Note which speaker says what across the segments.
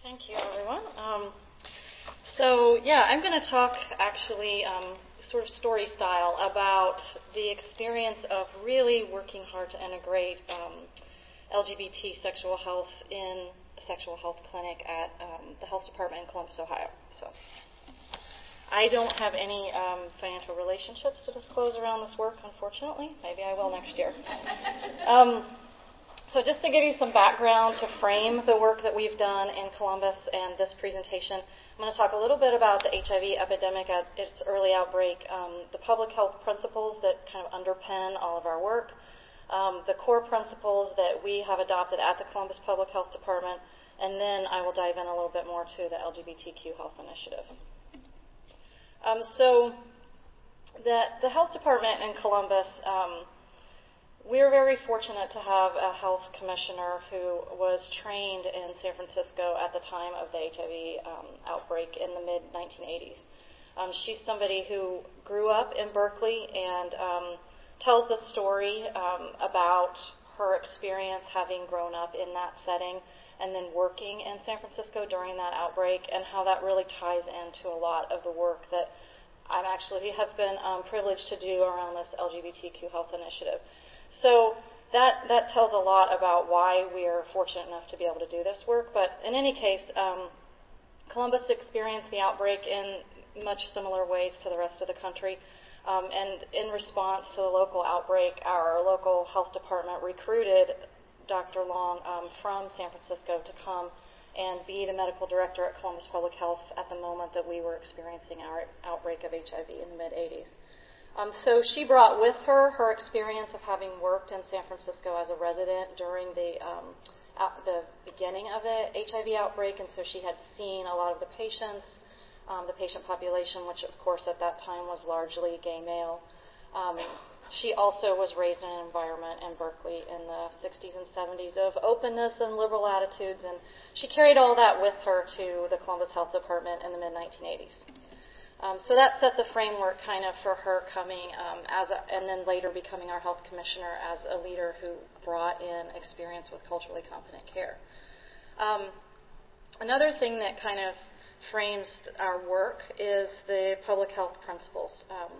Speaker 1: Thank you, everyone. I'm going to talk actually sort of story style about the experience of really working hard to integrate LGBT sexual health in a sexual health clinic at the health department in Columbus, Ohio. So I don't have any financial relationships to disclose around this work, unfortunately. Maybe I will next year. So just to give you some background to frame the work that we've done in Columbus and this presentation, I'm going to talk a little bit about the HIV epidemic at its early outbreak, the public health principles that kind of underpin all of our work, the core principles that we have adopted at the Columbus Public Health Department, and then I will dive in a little bit more to the LGBTQ Health Initiative. The health department in Columbus, we're very fortunate to have a health commissioner who was trained in San Francisco at the time of the HIV outbreak in the mid-1980s. She's somebody who grew up in Berkeley and tells the story about her experience having grown up in that setting and then working in San Francisco during that outbreak, and how that really ties into a lot of the work that I actually have been privileged to do around this LGBTQ health initiative. So that tells a lot about why we are fortunate enough to be able to do this work. But in any case, Columbus experienced the outbreak in much similar ways to the rest of the country. And in response to the local outbreak, our local health department recruited Dr. Long from San Francisco to come and be the medical director at Columbus Public Health at the moment that we were experiencing our outbreak of HIV in the mid-'80s. So she brought with her her experience of having worked in San Francisco as a resident during the beginning of the HIV outbreak, and so she had seen a lot of the patients, the patient population, which of course at that time was largely gay male. She also was raised in an environment in Berkeley in the 60s and 70s of openness and liberal attitudes, and she carried all that with her to the Columbus Health Department in the mid-1980s. So that set the framework kind of for her coming and then later becoming our health commissioner as a leader who brought in experience with culturally competent care. Another thing that kind of frames our work is the public health principles.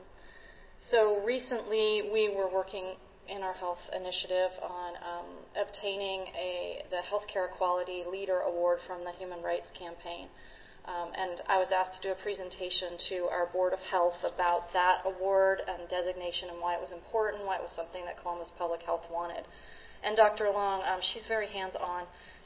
Speaker 1: So recently we were working in our health initiative on obtaining the Healthcare Equality Leader Award from the Human Rights Campaign. And I was asked to do a presentation to our Board of Health about that award and designation and why it was important, why it was something that Columbus Public Health wanted. And Dr. Long, she's very hands-on.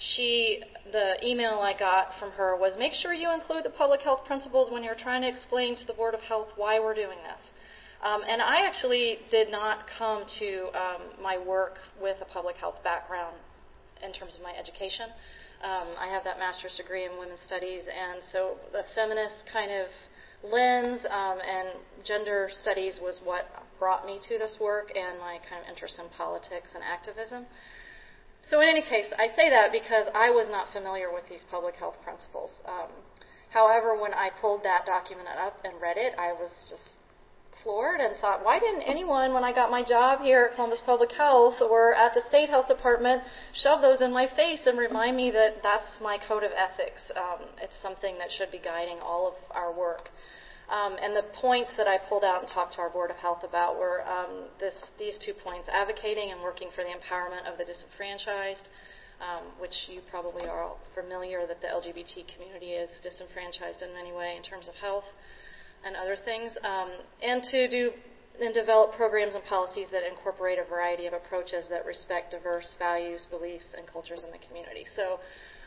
Speaker 1: The email I got from her was, make sure you include the public health principles when you're trying to explain to the Board of Health why we're doing this. And I actually did not come to my work with a public health background in terms of my education. I have that master's degree in women's studies, and so the feminist kind of lens and gender studies was what brought me to this work and my kind of interest in politics and activism. So in any case, I say that because I was not familiar with these public health principles. However, when I pulled that document up and read it, I was just floored and thought, why didn't anyone, when I got my job here at Columbus Public Health or at the State Health Department, shove those in my face and remind me that that's my code of ethics. It's something that should be guiding all of our work. And the points that I pulled out and talked to our Board of Health about were these 2 points, advocating and working for the empowerment of the disenfranchised, which you probably are all familiar that the LGBT community is disenfranchised in many ways in terms of health and other things, and to do and develop programs and policies that incorporate a variety of approaches that respect diverse values, beliefs, and cultures in the community. So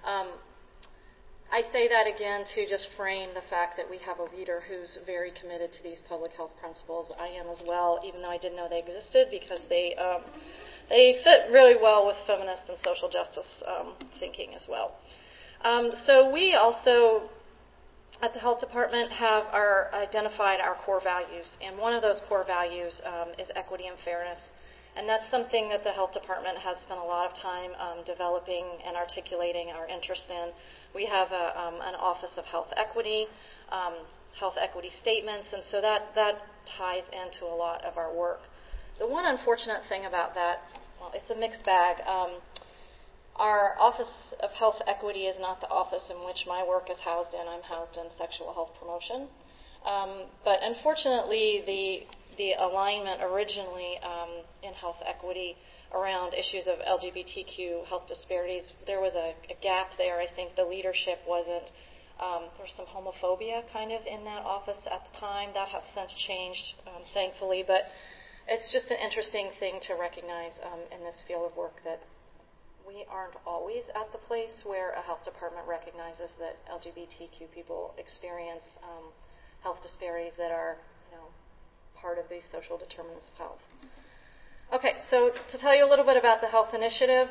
Speaker 1: I say that again to just frame the fact that we have a leader who's very committed to these public health principles. I am as well, even though I didn't know they existed, because they fit really well with feminist and social justice thinking as well. So we also at the health department have identified our core values, and one of those core values is equity and fairness, and that's something that the health department has spent a lot of time developing and articulating our interest in. We have an Office of Health Equity statements, and so that ties into a lot of our work. The one unfortunate thing about that, well, it's a mixed bag. Our Office of Health Equity is not the office in which my work is housed in. I'm housed in sexual health promotion. But unfortunately, the alignment originally in health equity around issues of LGBTQ health disparities, there was a gap there. I think the leadership wasn't, there was some homophobia kind of in that office at the time. That has since changed, thankfully. But it's just an interesting thing to recognize in this field of work that we aren't always at the place where a health department recognizes that LGBTQ people experience health disparities that are, part of these social determinants of health. Okay, so to tell you a little bit about the health initiative,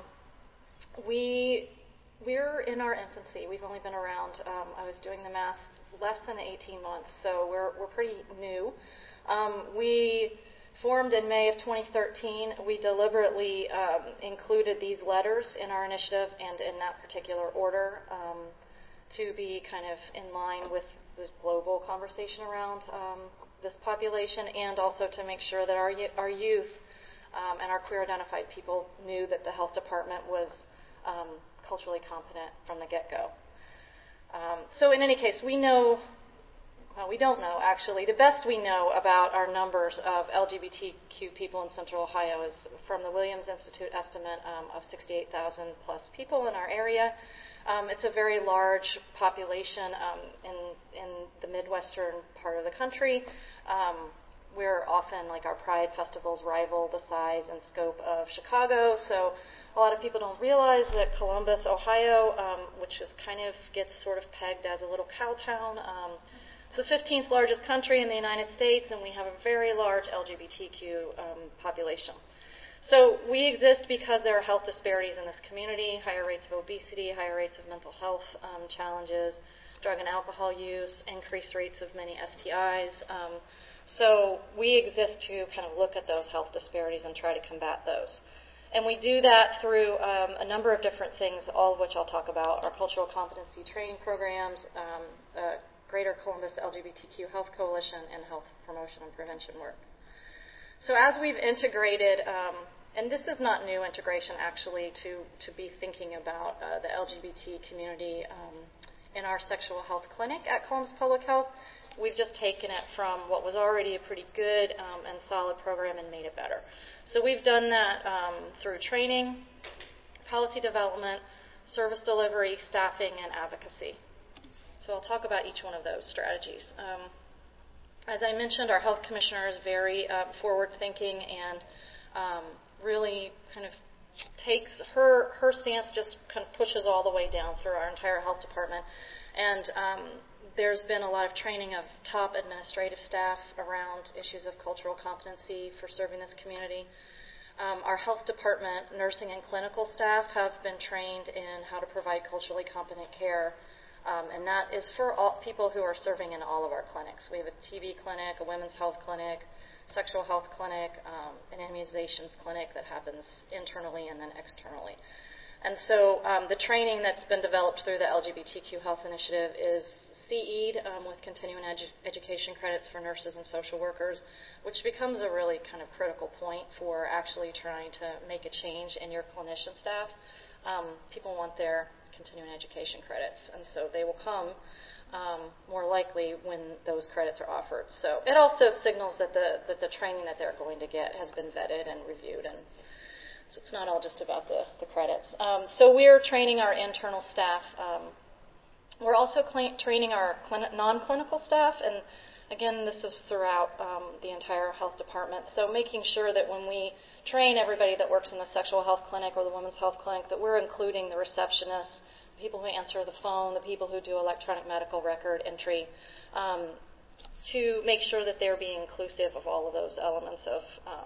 Speaker 1: we're in our infancy. We've only been around, I was doing the math, less than 18 months, so we're pretty new. We formed in May of 2013. We deliberately included these letters in our initiative and in that particular order to be kind of in line with this global conversation around this population, and also to make sure that our youth and our queer-identified people knew that the health department was culturally competent from the get-go. So in any case, we don't know, actually. The best we know about our numbers of LGBTQ people in Central Ohio is from the Williams Institute estimate of 68,000 plus people in our area. It's a very large population in the Midwestern part of the country. We're often, like, our Pride festivals rival the size and scope of Chicago, so a lot of people don't realize that Columbus, Ohio, which is gets sort of pegged as a little cow town, it's the 15th largest country in the United States, and we have a very large LGBTQ population. So we exist because there are health disparities in this community, higher rates of obesity, higher rates of mental health challenges, drug and alcohol use, increased rates of many STIs. So we exist to kind of look at those health disparities and try to combat those. And we do that through a number of different things, all of which I'll talk about: our cultural competency training programs, Greater Columbus LGBTQ Health Coalition, and health promotion and prevention work. So as we've integrated, and this is not new integration actually, to be thinking about the LGBT community in our sexual health clinic at Columbus Public Health, we've just taken it from what was already a pretty good and solid program and made it better. So we've done that through training, policy development, service delivery, staffing, and advocacy. So I'll talk about each one of those strategies. As I mentioned, our health commissioner is very forward-thinking and really kind of takes her stance, just kind of pushes all the way down through our entire health department. And there's been a lot of training of top administrative staff around issues of cultural competency for serving this community. Our health department nursing and clinical staff have been trained in how to provide culturally competent care. And that is for all people who are serving in all of our clinics. We have a TB clinic, a women's health clinic, sexual health clinic, an immunizations clinic that happens internally and then externally. And so the training that's been developed through the LGBTQ Health Initiative is CE'd with continuing education credits for nurses and social workers, which becomes a really kind of critical point for actually trying to make a change in your clinician staff. People want their continuing education credits, and so they will come more likely when those credits are offered. So it also signals that the training that they're going to get has been vetted and reviewed, and so it's not all just about the credits. So we're training our internal staff. We're also training our non-clinical staff, and again, this is throughout the entire health department. So making sure that when we train everybody that works in the sexual health clinic or the women's health clinic, that we're including the receptionists, the people who answer the phone, the people who do electronic medical record entry, to make sure that they're being inclusive of all of those elements of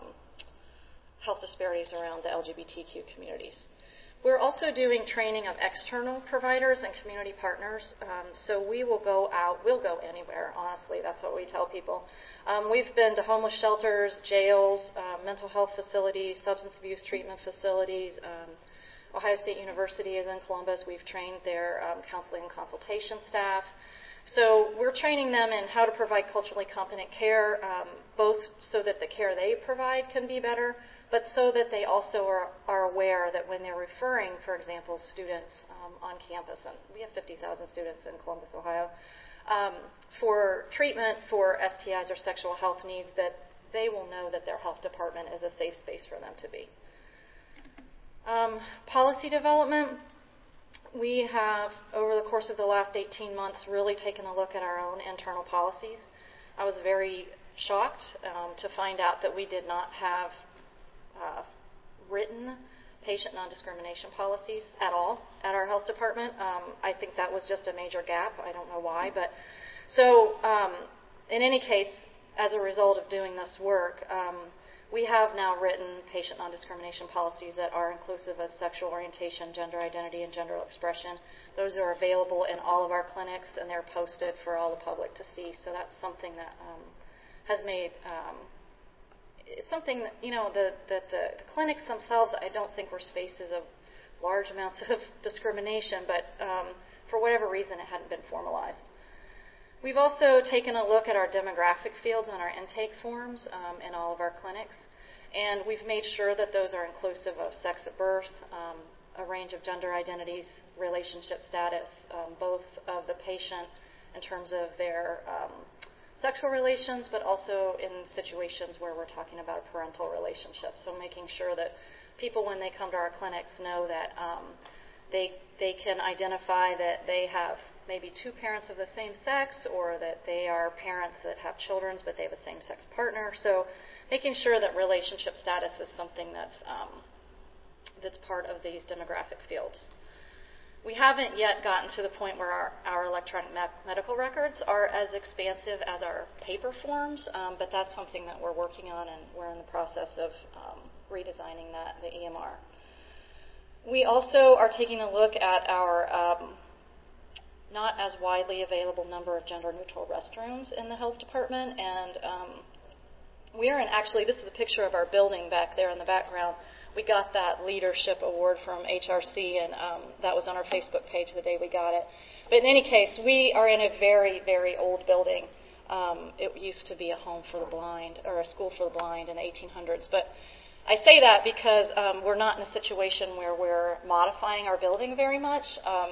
Speaker 1: health disparities around the LGBTQ communities. We're also doing training of external providers and community partners. So we will go out, we'll go anywhere, honestly. That's what we tell people. We've been to homeless shelters, jails, mental health facilities, substance abuse treatment facilities. Ohio State University is in Columbus. We've trained their counseling and consultation staff. So we're training them in how to provide culturally competent care, both so that the care they provide can be better, but so that they also are aware that when they're referring, for example, students on campus, and we have 50,000 students in Columbus, Ohio, for treatment for STIs or sexual health needs, that they will know that their health department is a safe space for them to be. Policy development. We have, over the course of the last 18 months, really taken a look at our own internal policies. I was very shocked to find out that we did not have written patient non-discrimination policies at all at our health department. I think that was just a major gap. I don't know why. But so in any case, as a result of doing this work, we have now written patient non-discrimination policies that are inclusive of sexual orientation, gender identity, and gender expression. Those are available in all of our clinics, and they're posted for all the public to see. So that's something that has made something that, that the clinics themselves, I don't think, were spaces of large amounts of discrimination, but for whatever reason, it hadn't been formalized. We've also taken a look at our demographic fields on our intake forms in all of our clinics, and we've made sure that those are inclusive of sex at birth, a range of gender identities, relationship status, both of the patient in terms of their sexual relations, but also in situations where we're talking about a parental relationship. So making sure that people, when they come to our clinics, know that they can identify that they have maybe two parents of the same sex, or that they are parents that have children but they have a same-sex partner. So making sure that relationship status is something that's part of these demographic fields. We haven't yet gotten to the point where our electronic medical records are as expansive as our paper forms, but that's something that we're working on, and we're in the process of redesigning the EMR. We also are taking a look at our not as widely available number of gender-neutral restrooms in the health department, and we are actually, this is a picture of our building back there in the background. We got that leadership award from HRC, and that was on our Facebook page the day we got it. But in any case, we are in a very, very old building. It used to be a home for the blind, or a school for the blind in the 1800s. But I say that because we're not in a situation where we're modifying our building very much.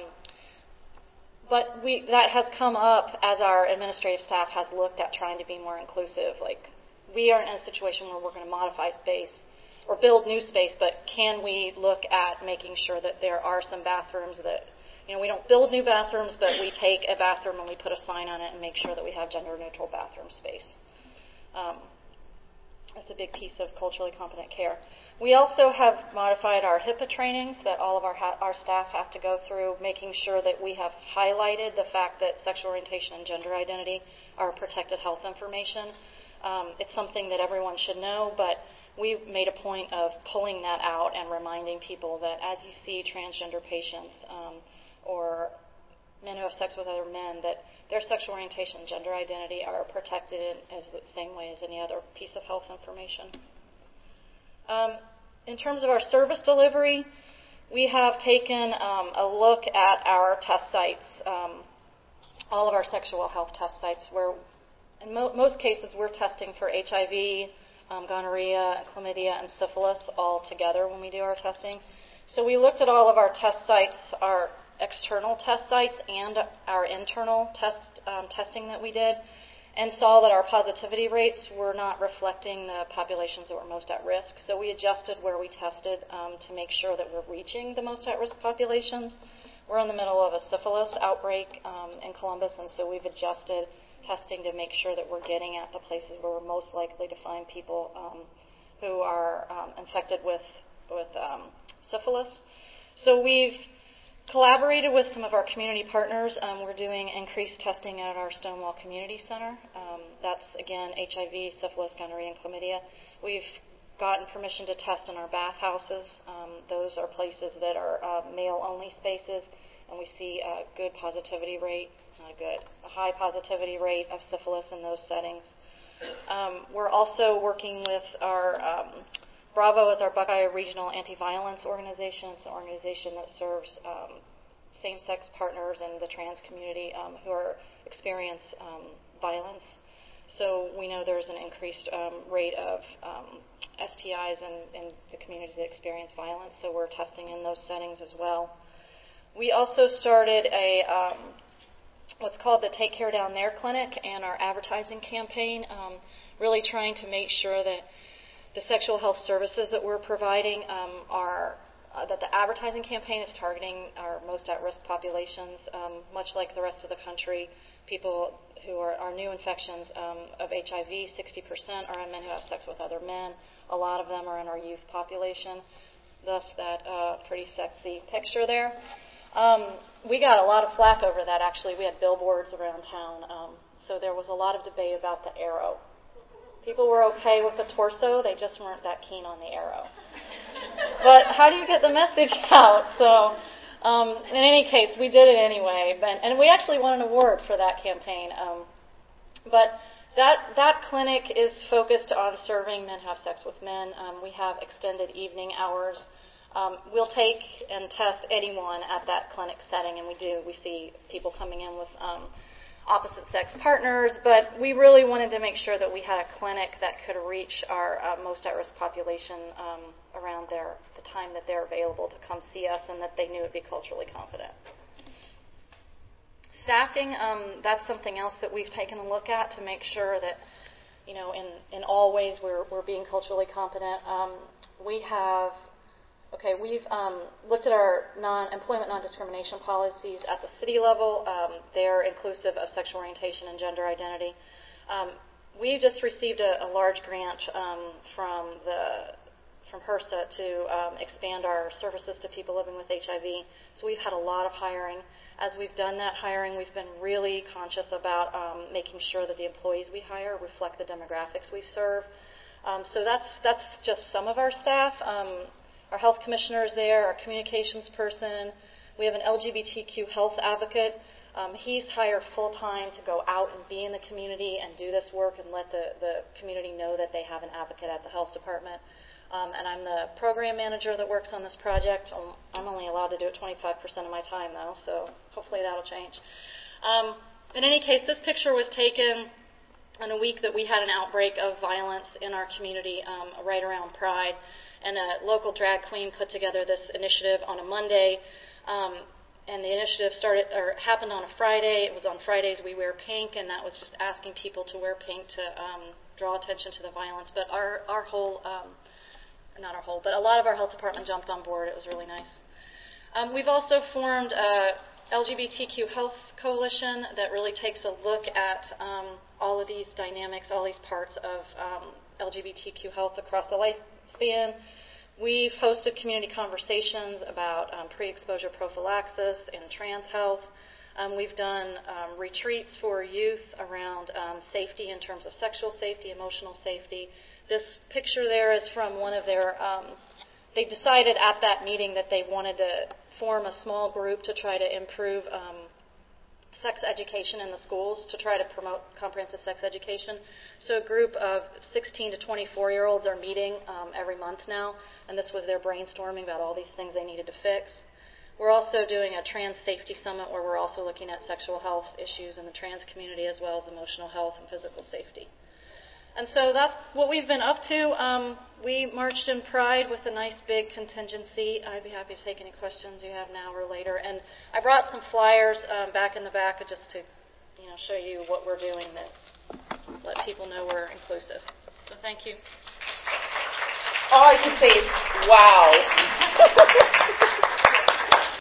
Speaker 1: But that has come up as our administrative staff has looked at trying to be more inclusive. Like, we aren't in a situation where we're going to modify space or build new space, but can we look at making sure that there are some bathrooms that, we don't build new bathrooms, but we take a bathroom and we put a sign on it and make sure that we have gender-neutral bathroom space. That's a big piece of culturally competent care. We also have modified our HIPAA trainings that all of our staff have to go through, making sure that we have highlighted the fact that sexual orientation and gender identity are protected health information. It's something that everyone should know, but we've made a point of pulling that out and reminding people that as you see transgender patients or men who have sex with other men, that their sexual orientation and gender identity are protected in as the same way as any other piece of health information. In terms of our service delivery, we have taken a look at our test sites, all of our sexual health test sites, where in most cases we're testing for HIV, gonorrhea, chlamydia, and syphilis all together when we do our testing. So we looked at all of our test sites, our external test sites and our internal testing that we did, and saw that our positivity rates were not reflecting the populations that were most at risk. So we adjusted where we tested to make sure that we're reaching the most at-risk populations. We're in the middle of a syphilis outbreak in Columbus, and so we've adjusted testing to make sure that we're getting at the places where we're most likely to find people who are infected with syphilis. So we've collaborated with some of our community partners. We're doing increased testing at our Stonewall Community Center. That's, again, HIV, syphilis, gonorrhea, and chlamydia. We've gotten permission to test in our bathhouses. Those are places that are male-only spaces, and we see a good positivity rate, a high positivity rate of syphilis in those settings. We're also working with our Bravo is our Buckeye Regional Anti-Violence Organization. It's an organization that serves same-sex partners and the trans community who experience violence So we know there's an increased rate of STIs in the communities that experience violence, so we're testing in those settings as well. We also started a what's called the Take Care Down There clinic and our advertising campaign, really trying to make sure that the sexual health services that we're providing that the advertising campaign is targeting our most at-risk populations, much like the rest of the country. People who are new infections of HIV, 60% are in men who have sex with other men. A lot of them are in our youth population, thus that pretty sexy picture there. We got a lot of flack over that, actually. We had billboards around town, so there was a lot of debate about the arrow. People were okay with the torso, they just weren't that keen on the arrow. But how do you get the message out? So in any case, we did it anyway, and we actually won an award for that campaign. But that clinic is focused on serving men who have sex with men. We have extended evening hours. We'll take and test anyone at that clinic setting, and we do. We see people coming in with opposite-sex partners, but we really wanted to make sure that we had a clinic that could reach our most at-risk population around the time that they're available to come see us, and that they knew would be culturally competent. Staffing, that's something else that we've taken a look at to make sure that, in all ways we're being culturally competent. We've looked at our employment non-discrimination policies at the city level. They're inclusive of sexual orientation and gender identity. We just received a large grant from HRSA to expand our services to people living with HIV. So we've had a lot of hiring. As we've done that hiring, we've been really conscious about making sure that the employees we hire reflect the demographics we serve. So that's just some of our staff. Our health commissioner is there, our communications person. We have an LGBTQ health advocate. He's hired full-time to go out and be in the community and do this work and let the community know that they have an advocate at the health department. And I'm the program manager that works on this project. I'm only allowed to do it 25% of my time, though, so hopefully that'll change. In any case, this picture was taken in a week that we had an outbreak of violence in our community right around Pride. And a local drag queen put together this initiative on a Monday, and the initiative happened on a Friday. It was on Fridays we wear pink, and that was just asking people to wear pink to draw attention to the violence. But but a lot of our health department jumped on board. It was really nice. We've also formed a LGBTQ Health Coalition that really takes a look at all of these dynamics, all these parts of LGBTQ health across the lifespan. We've hosted community conversations about pre-exposure prophylaxis and trans health. We've done retreats for youth around safety in terms of sexual safety, emotional safety. This picture there is from one of their, they decided at that meeting that they wanted to form a small group to try to improve sex education in the schools, to try to promote comprehensive sex education. So a group of 16 to 24-year-olds are meeting every month now, and this was their brainstorming about all these things they needed to fix. We're also doing a trans safety summit where we're also looking at sexual health issues in the trans community as well as emotional health and physical safety. And so that's what we've been up to. We marched in Pride with a nice big contingency. I'd be happy to take any questions you have now or later. And I brought some flyers back in the back just to show you what we're doing that let people know we're inclusive. So thank you.
Speaker 2: All I can say is, wow.